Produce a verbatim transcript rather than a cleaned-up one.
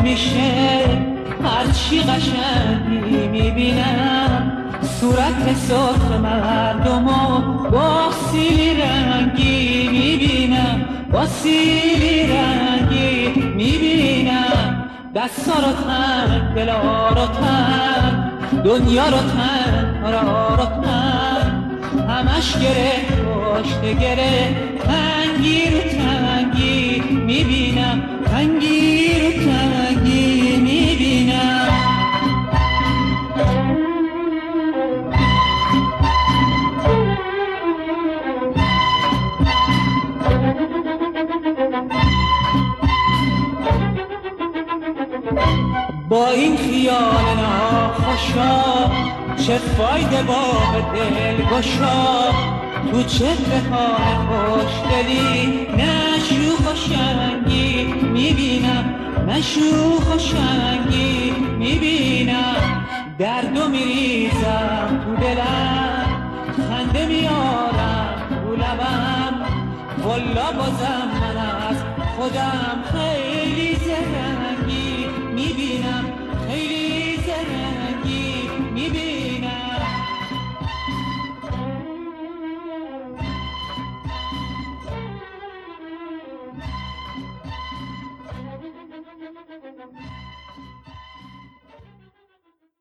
میشه هرچی قشنگی میبینم صورت سرخ مردمو با سیلی رنگی میبینم با سیلی رنگی میبینم دستا رو تن دلا رو تن دنیا رو تن را رو تن همش گره پشت گره تنگی رو تنگی میبینم تنگی رو تنگی میبینم با این خیال ناخوشا چه فایده با دل گشا تو چهره‌های خوشدلی نشوخ و شنگی میبینم نشوخ و شنگی میبینم دردو میریزم تو دلم خنده میارم تو لبم والا بازم من از خودم خیلی زرنگی میبینم